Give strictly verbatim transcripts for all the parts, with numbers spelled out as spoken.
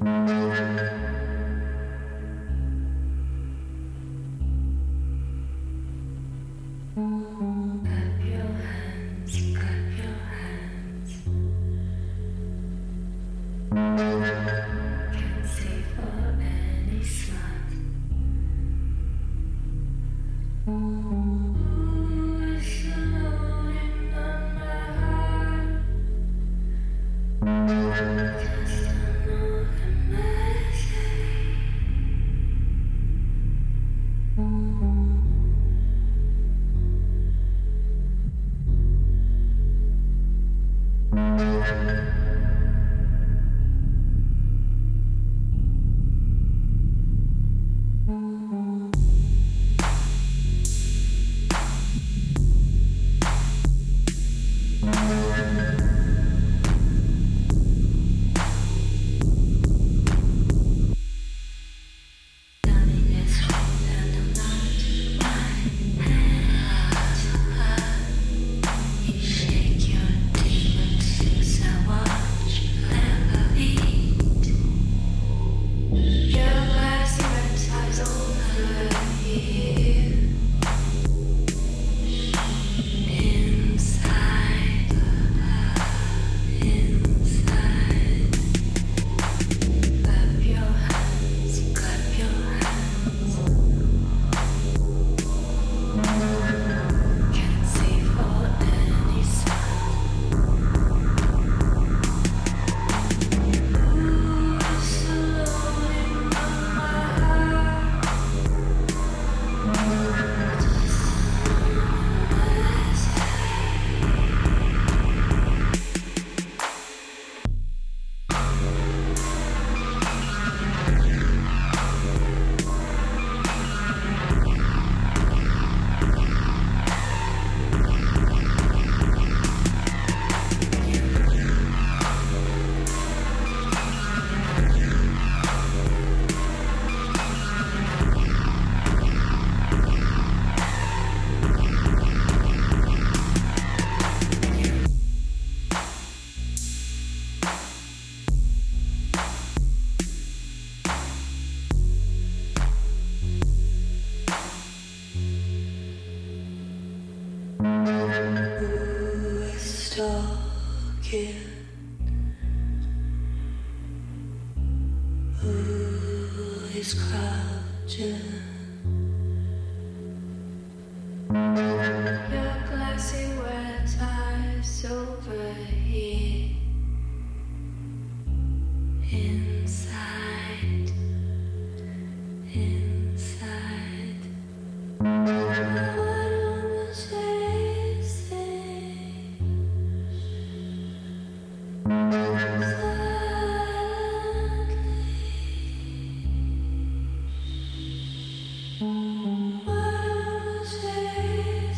What was it?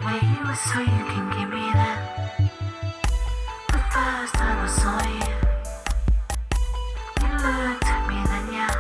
where you were so you can give me that. The first time I saw you, you looked at me then yeah.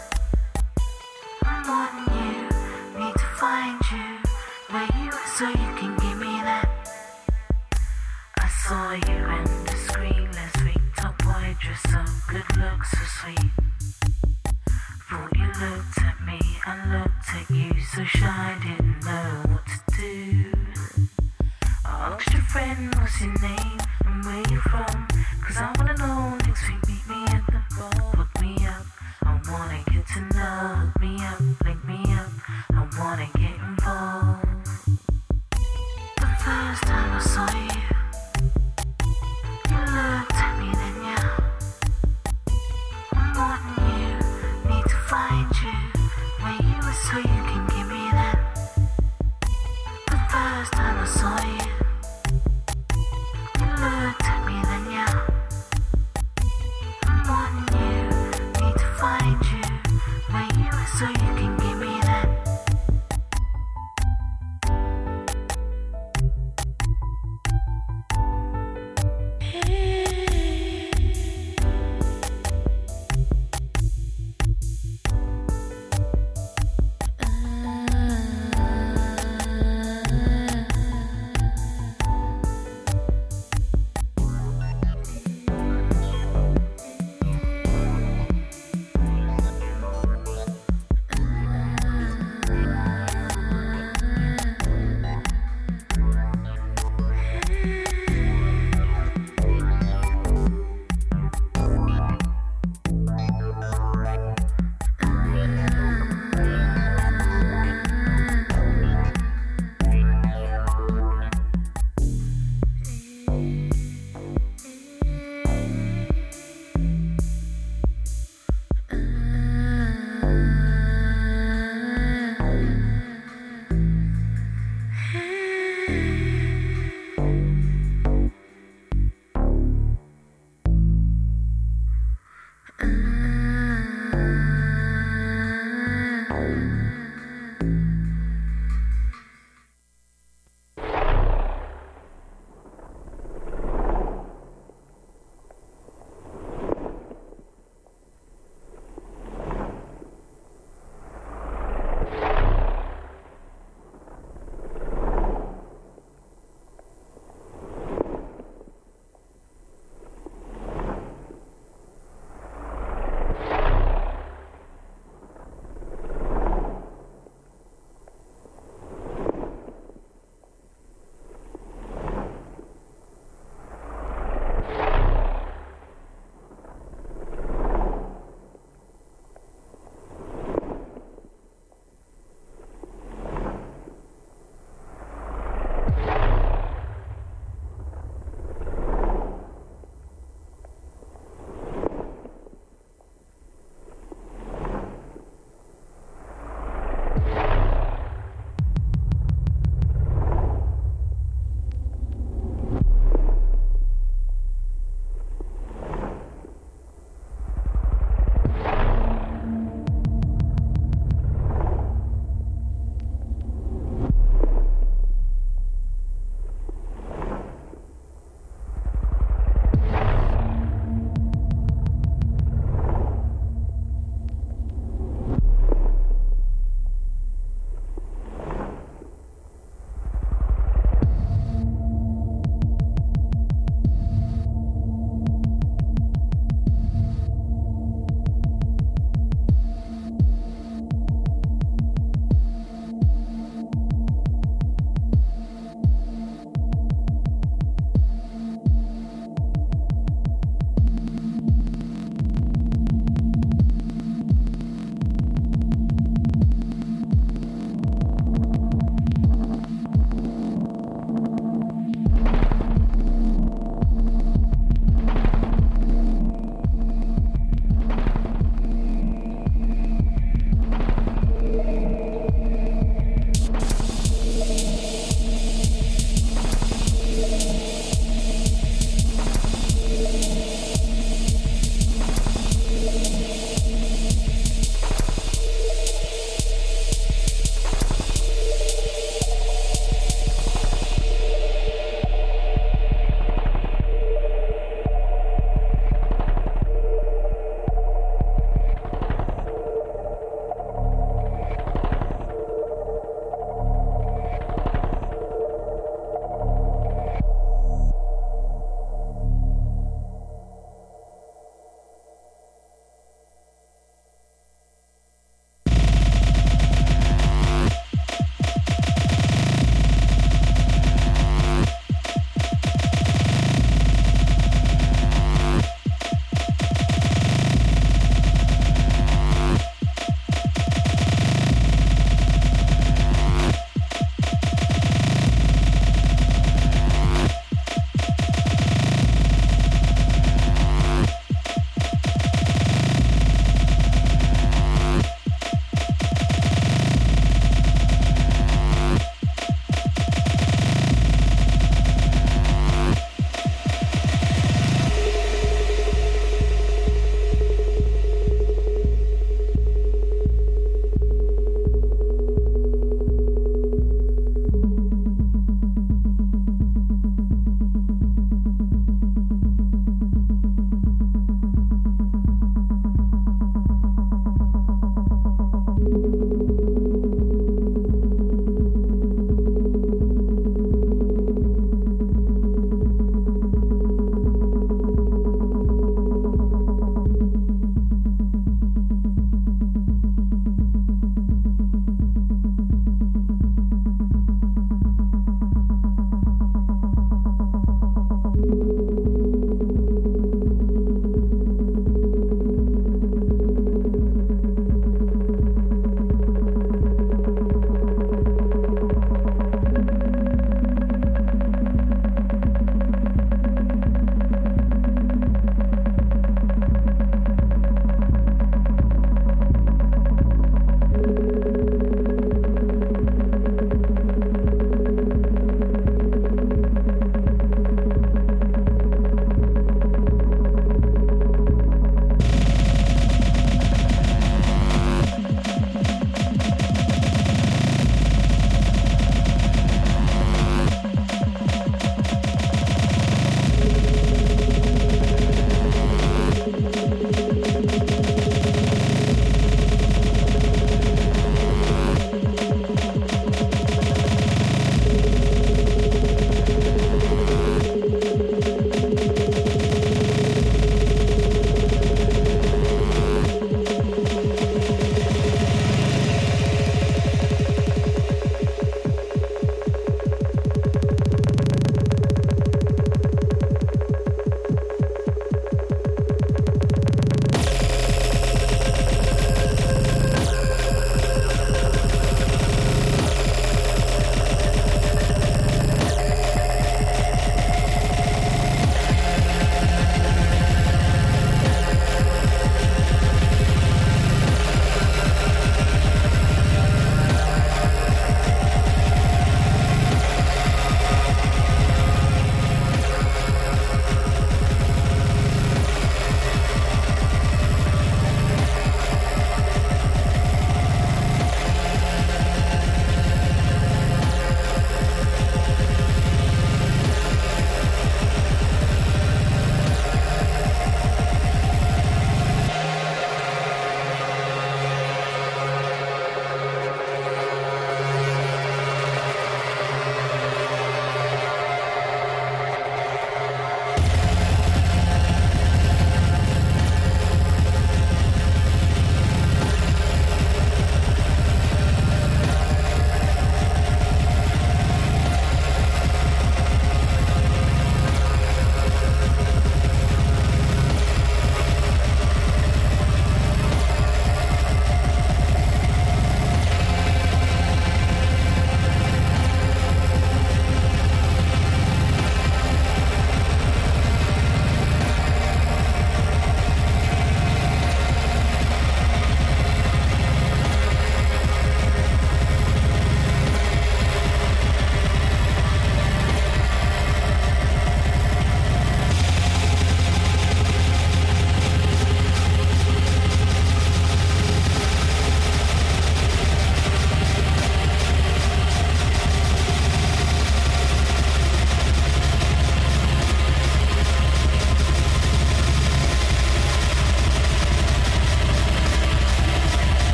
I'm wanting you, need to find you, where you were so you can give me that. I saw you in the screen last week, top white dress, so good looks, so sweet. Thought you looked at me, I looked at you, so shy, didn't know what to do. I asked your friend, what's your name, and where you from? Cause I wanna know, next week meet me at the bar, hook me up. I wanna get to know, hook me up, link me up. I wanna get involved. The first time I saw you, you looked at me then yeah. I'm wanting you, need to find you, where you were so you can give me that. The first time I saw you, you looked at me then yeah. I'm wanting you, need to find you, where you were so you can give me that. Uh,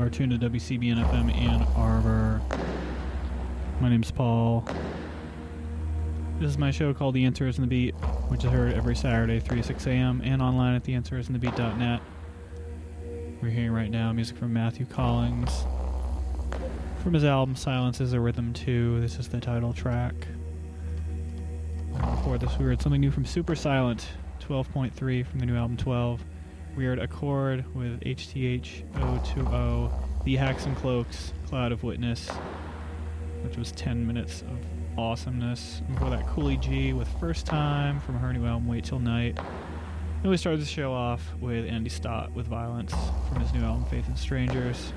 are tuned to W C B N F M Ann Arbor. My name's Paul. This is my show called The Answer is in the Beat, which is heard every Saturday, three to six a.m. and online at the answer is in the beat dot net. We're hearing right now music from Matthew Collings from his album Silence is a Rhythm two. This is the title track. Before this, we heard something new from Super Silent, twelve point three from the new album twelve. We heard Accord with H T H O two O, The Hacks and Cloaks, Cloud of Witness, which was ten minutes of awesomeness. And before that, Coolie G with First Time from her new album Wait Till Night. And we started the show off with Andy Stott with Violence from his new album Faith in Strangers.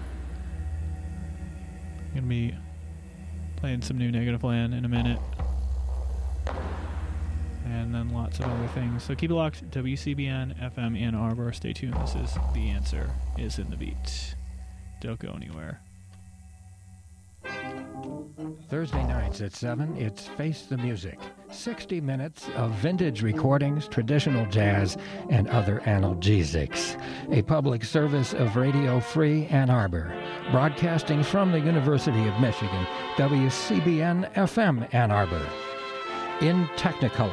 I'm going to be playing some new Negative Land in a minute. And then lots of other things. So keep it locked. W C B N F M Ann Arbor. Stay tuned. This is The Answer is in the Beat. Don't go anywhere. Thursday nights at seven, it's Face the Music. sixty minutes of vintage recordings, traditional jazz, and other analgesics. A public service of Radio Free Ann Arbor. Broadcasting from the University of Michigan, W C B N F M Ann Arbor. In Technicolor.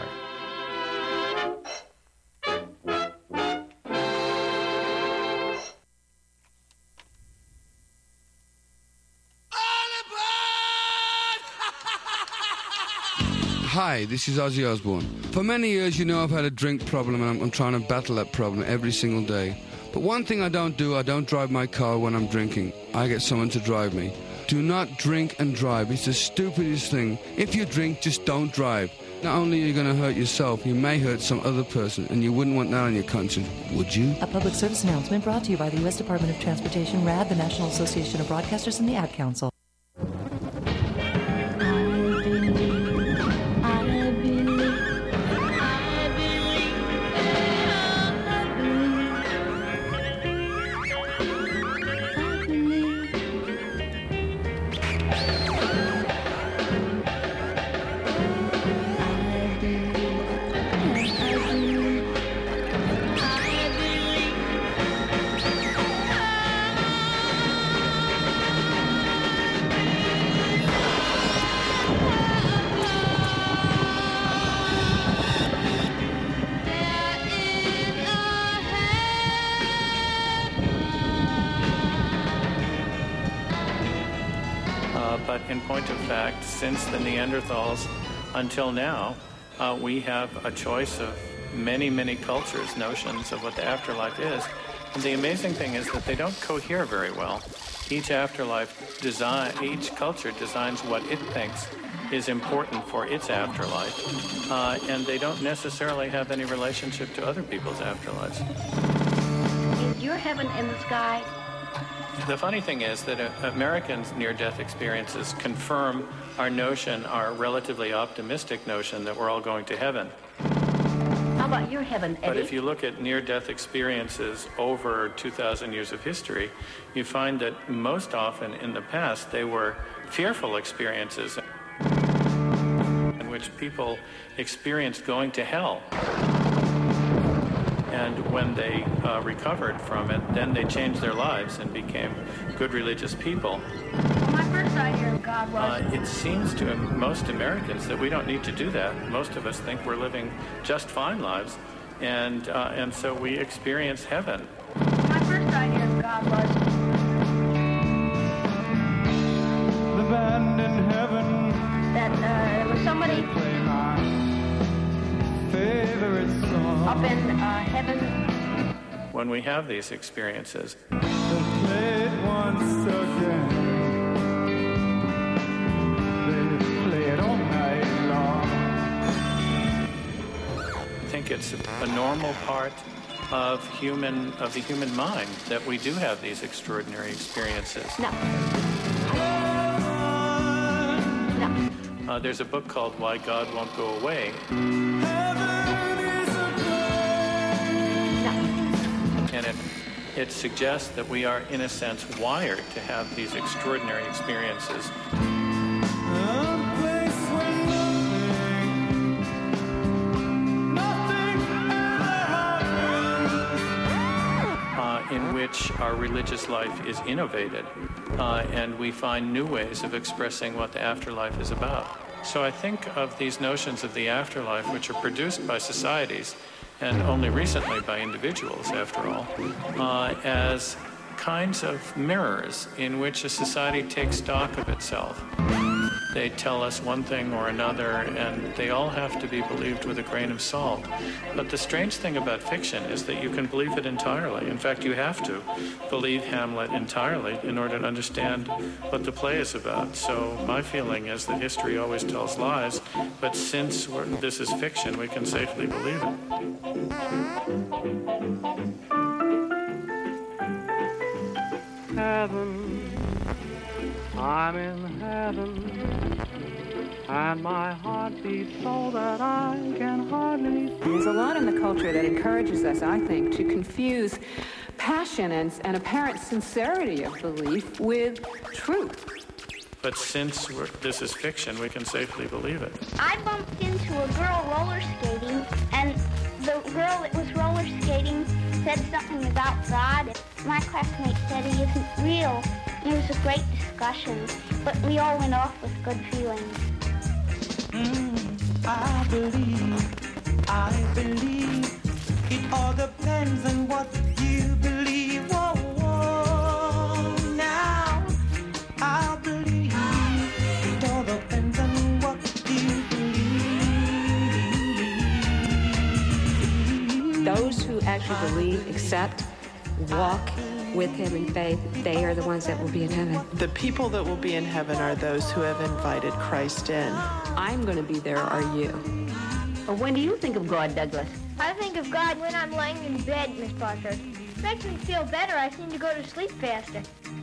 Hi, this is Ozzy Osbourne. For many years, you know I've had a drink problem, and I'm, I'm trying to battle that problem every single day. But one thing I don't do, I don't drive my car when I'm drinking. I get someone to drive me. Do not drink and drive. It's the stupidest thing. If you drink, just don't drive. Not only are you going to hurt yourself, you may hurt some other person, and you wouldn't want that on your conscience, would you? A public service announcement brought to you by the U S Department of Transportation, R A D, the National Association of Broadcasters, and the Ad Council. In point of fact, since the Neanderthals until now, uh, we have a choice of many, many cultures' notions of what the afterlife is. And the amazing thing is that they don't cohere very well. Each afterlife design, each culture designs what it thinks is important for its afterlife, uh, and they don't necessarily have any relationship to other people's afterlives. Is your heaven in the sky? The funny thing is that uh, Americans' near-death experiences confirm our notion, our relatively optimistic notion that we're all going to heaven. How about your heaven, Eddie? But if you look at near-death experiences over two thousand years of history, you find that most often in the past they were fearful experiences in which people experienced going to hell. And when they uh, recovered from it, then they changed their lives and became good religious people. Well, my first idea of God was... Uh, it seems to most Americans that we don't need to do that. Most of us think we're living just fine lives, and uh, and so we experience heaven. My first idea of God was... The band in heaven. That uh, there was somebody... Play my favorite song. Up in uh, heaven. When we have these experiences, They play it once again. They play it all night long. I think it's a normal part of human of the human mind that we do have these extraordinary experiences. No. No. Uh, there's a book called Why God Won't Go Away. And it, it suggests that we are, in a sense, wired to have these extraordinary experiences. Uh, in which our religious life is innovated, uh, and we find new ways of expressing what the afterlife is about. So I think of these notions of the afterlife, which are produced by societies, and only recently by individuals, after all, uh, as kinds of mirrors in which a society takes stock of itself. They tell us one thing or another, and they all have to be believed with a grain of salt. But the strange thing about fiction is that you can believe it entirely. In fact, you have to believe Hamlet entirely in order to understand what the play is about. So my feeling is that history always tells lies, but since we're, this is fiction, we can safely believe it. Heaven, I'm in heaven, and my heart beats so that I can hardly see. There's a lot in the culture that encourages us, I think, to confuse passion and, and apparent sincerity of belief with truth. But since we're, this is fiction, we can safely believe it. I bumped into a girl roller skating, and the girl that was roller skating said something about God. My classmate said he isn't real. It was a great discussion, but we all went off with good feelings. Mm, I believe, I believe, it all depends on what you believe. Whoa, whoa, now I believe, it all depends on what you believe. Those who actually believe, accept, walk with him in faith, they are the ones that will be in heaven. The people that will be in heaven are those who have invited Christ in. I'm going to be there, are you? Well, when do you think of God, Douglas? I think of God when I'm laying in bed, Miss Parker. It makes me feel better. I seem to go to sleep faster.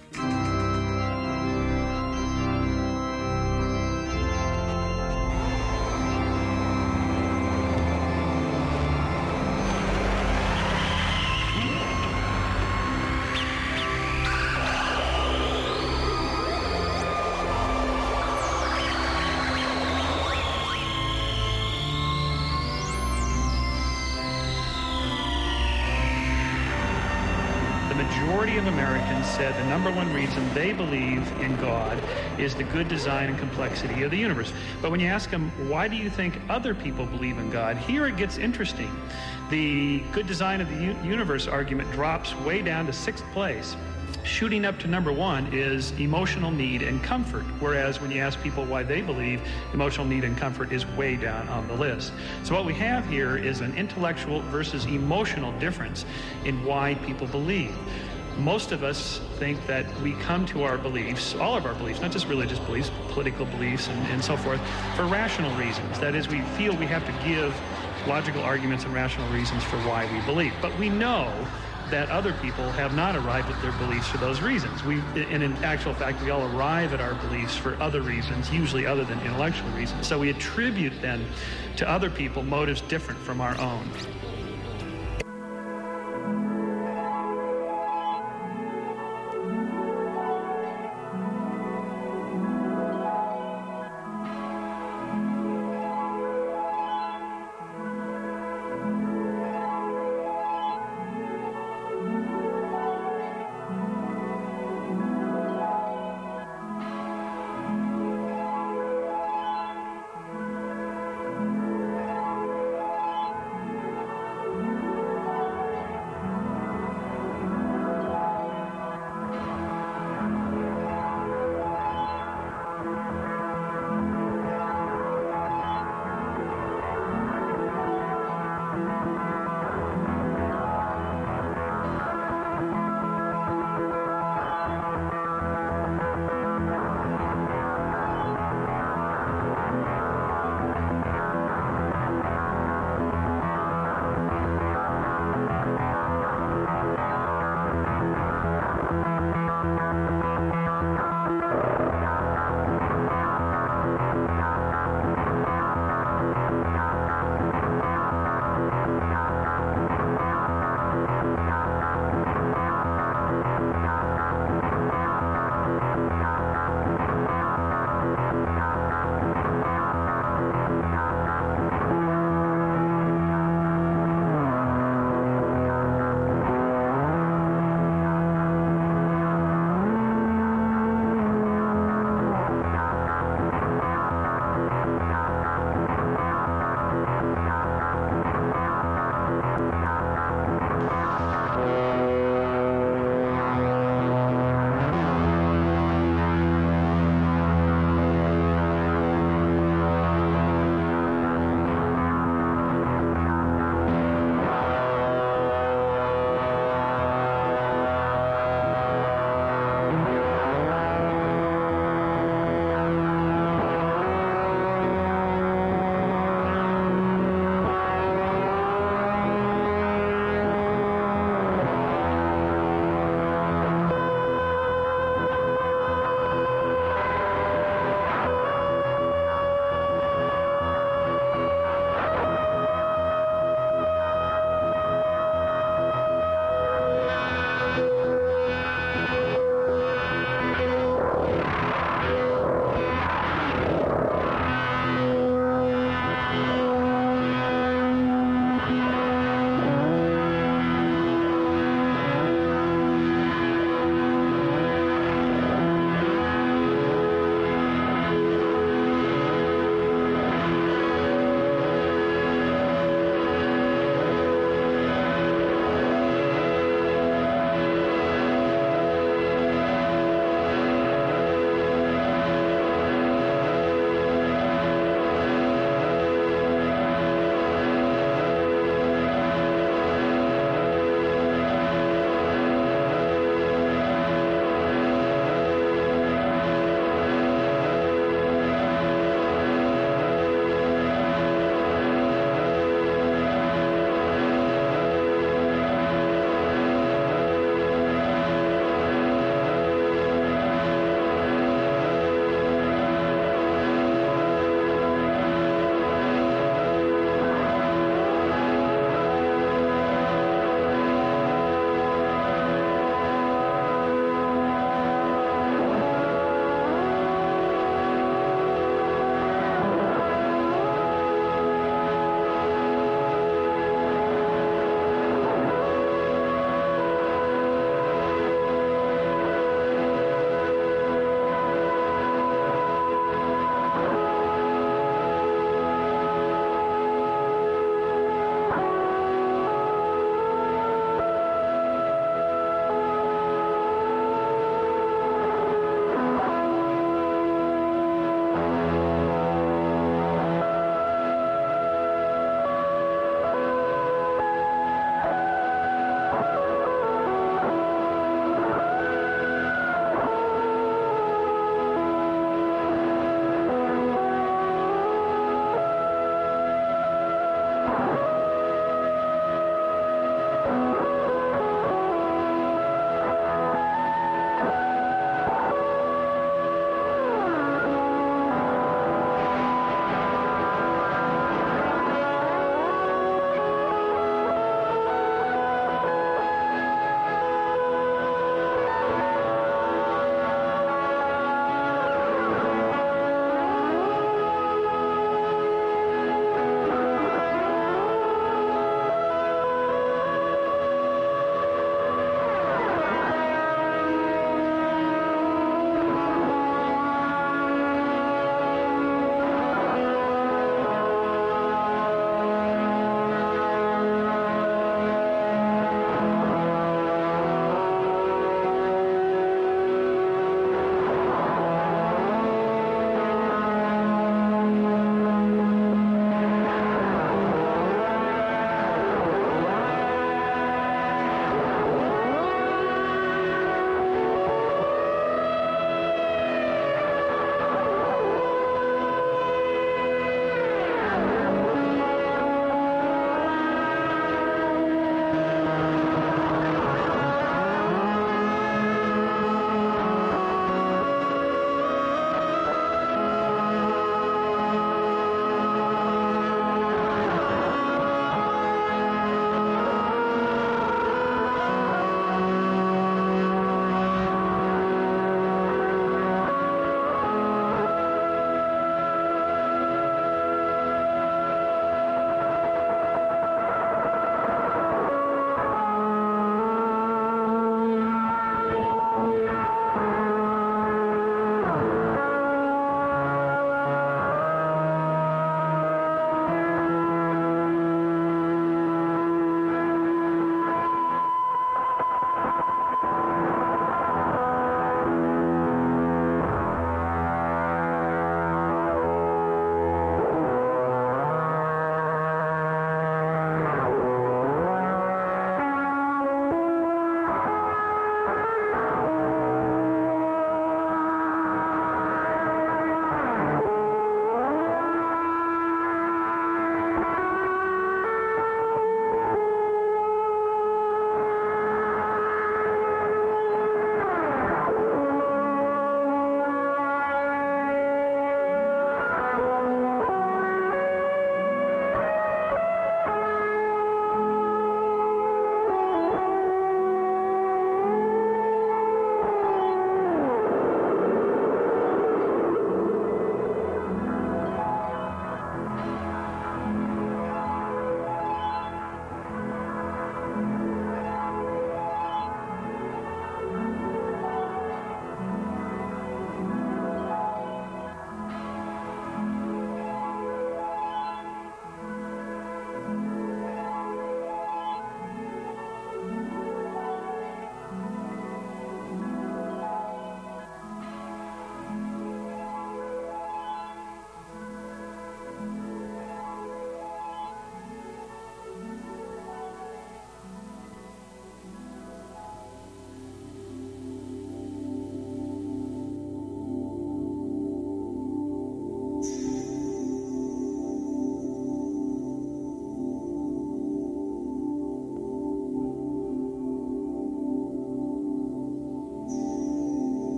Of Americans said the number one reason they believe in God is the good design and complexity of the universe. But when you ask them, why do you think other people believe in God? Here it gets interesting. The good design of the u- universe argument drops way down to sixth place. Shooting up to number one is emotional need and comfort, whereas when you ask people why they believe, emotional need and comfort is way down on the list. So what we have here is an intellectual versus emotional difference in why people believe. Most of us think that we come to our beliefs, all of our beliefs, not just religious beliefs, political beliefs and, and so forth, for rational reasons. That is, we feel we have to give logical arguments and rational reasons for why we believe. But we know that other people have not arrived at their beliefs for those reasons. We, and in actual fact, we all arrive at our beliefs for other reasons, usually other than intellectual reasons. So we attribute then to other people motives different from our own.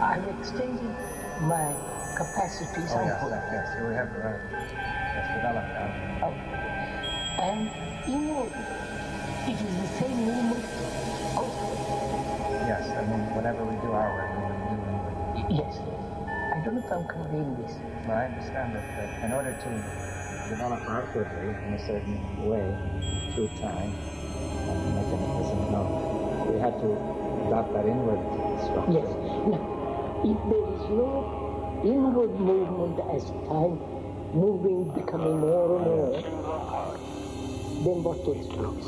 I'm extending my capacities. Oh, yes, yes, yes. Here we have the right. That's developed now. Oh. And, you know, it is the same movement. Oh. Yes, I mean, whenever we do our work, we will do English. Yes. I don't know if I'm conveying this. Well, I understand that, that in order to develop outwardly in a certain way through time and mechanism, no, we had to adopt that inward structure. Yes. Now, if there is no inward movement as time moving, becoming more and more, then what takes place?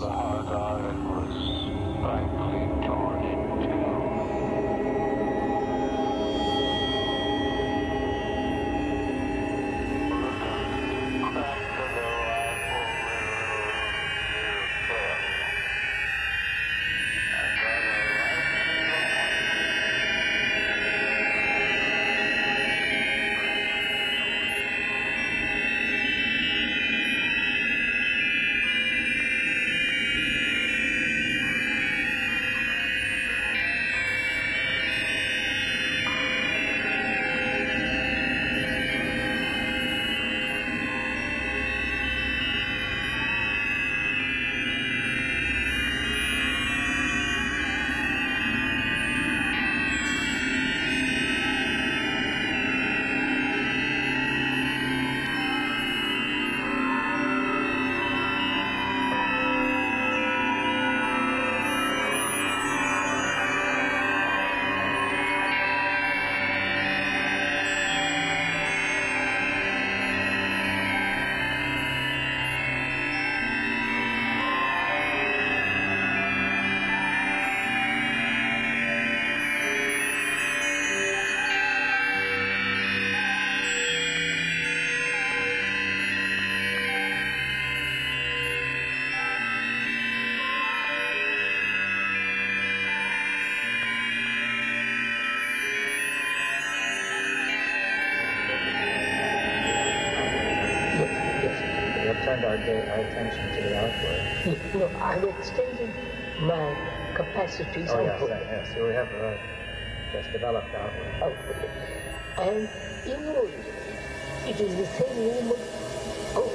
Turned our, day, our attention to the outward. No, I'm extending my capacities. Oh, yes, yes. Here we have the right. Just developed outward. Outward. And inward, it is the same movement. Oh.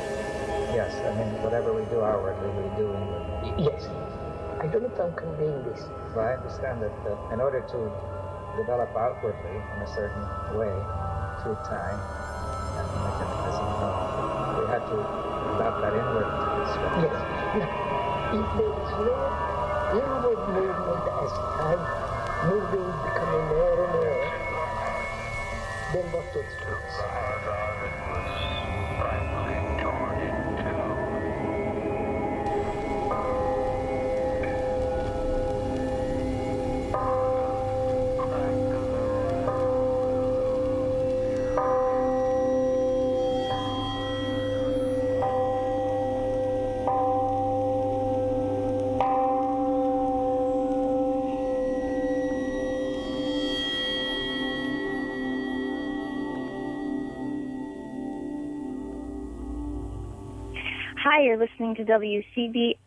Yes, I mean, whatever we do outwardly, we do inwardly. Yes. I don't know if I'm conveying this. Well, I understand that, that in order to develop outwardly in a certain way through time and mechanism, no, we had to adopt that inward structure. Yes. Now, if there is no inward movement as time moving, becoming more and more, then what takes place? Hi, you're listening to W C B